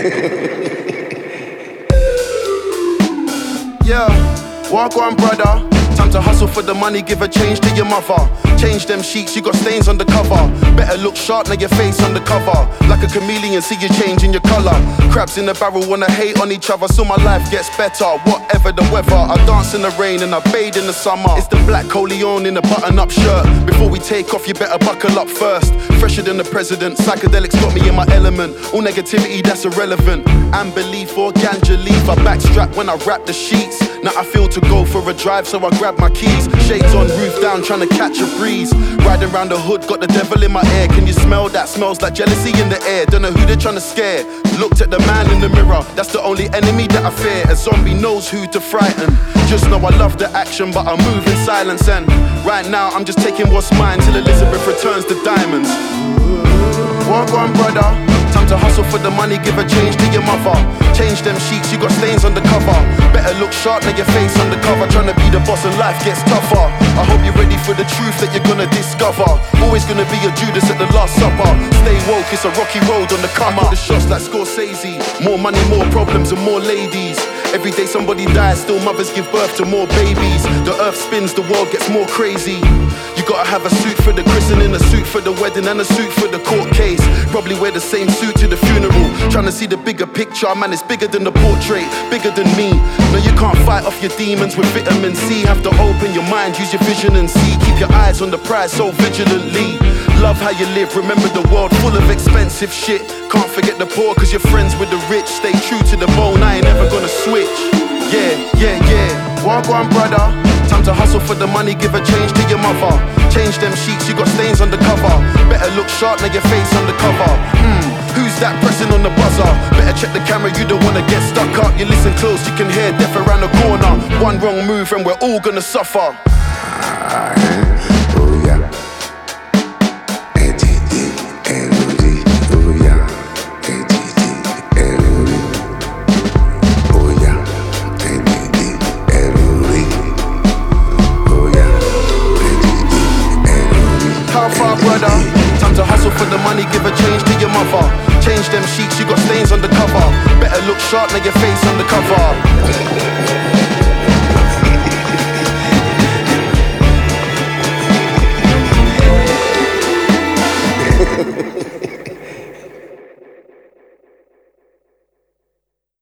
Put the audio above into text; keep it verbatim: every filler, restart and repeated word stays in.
Yeah, walk on, brother. Time to hustle for the money, give a change to your mother. Change them sheets, you got stains on the cover. Better look sharp, now your face on the cover. Like a chameleon, see you changing your color. Crabs in the barrel wanna hate on each other, so my life gets better, whatever the weather. I dance in the rain and I bathe in the summer. It's the black Coleon in a button-up shirt. Before we take off, you better buckle up first. Fresher than the president, psychedelics got me in my element. All negativity, that's irrelevant. Unbelief or ganja leaf, I backstrap when I wrap the sheets. Now I feel to go for a drive, so I grab my keys. Shades on, roof down, trying to catch a breeze. Riding round the hood, got the devil in my ear. Can you smell that? Smells like jealousy in the air. Don't know who they're trying to scare. Looked at the man in the mirror, that's the only enemy that I fear. A zombie knows who to frighten. Just know I love the action, but I move in silence. And right now I'm just taking what's mine till Elizabeth returns the diamonds. Walk on, brother. Time to hustle for the money, give a change to your mother. Change them sheets, you got stains on the cover. Better look sharp, now your face on the cover. Trying to be the boss and life gets tougher. I hope you're ready for the truth that you're gonna discover. Always gonna be a Judas at the last supper. Stay woke, it's a rocky road on the come up. The shots like Scorsese. More money, more problems and more ladies. Every day somebody dies, still mothers give birth to more babies. The earth spins, the world gets more crazy. You gotta have a suit for the christening, a suit for the wedding, and a suit for the court case. Probably wear the same suit to the funeral. Trying to see the bigger picture, man, it's bigger than the portrait, bigger than me. No, you can't fight off your demons with vitamin C. Have to open your mind, use your vision and see. Keep your eyes on the prize so vigilantly. Love how you live, remember the world full of expensive shit. Can't forget the poor, cause you're friends with the rich. Stay true to the bone, I ain't ever gonna switch. Yeah, yeah, yeah, walk on, brother. Time to hustle for the money, give a change to your mother. Change them sheets, you got stains on the cover. Better look sharp, now your face on the cover. Hmm, who's that pressing on the buzzer? Better check the camera, you don't wanna get stuck up. You listen close, you can hear death around the corner. One wrong move and we're all gonna suffer. How far, brother? Time to hustle for the money, give a change to your mother. Change them sheets, you got stains on the cover. Better look sharp, now your face on the cover.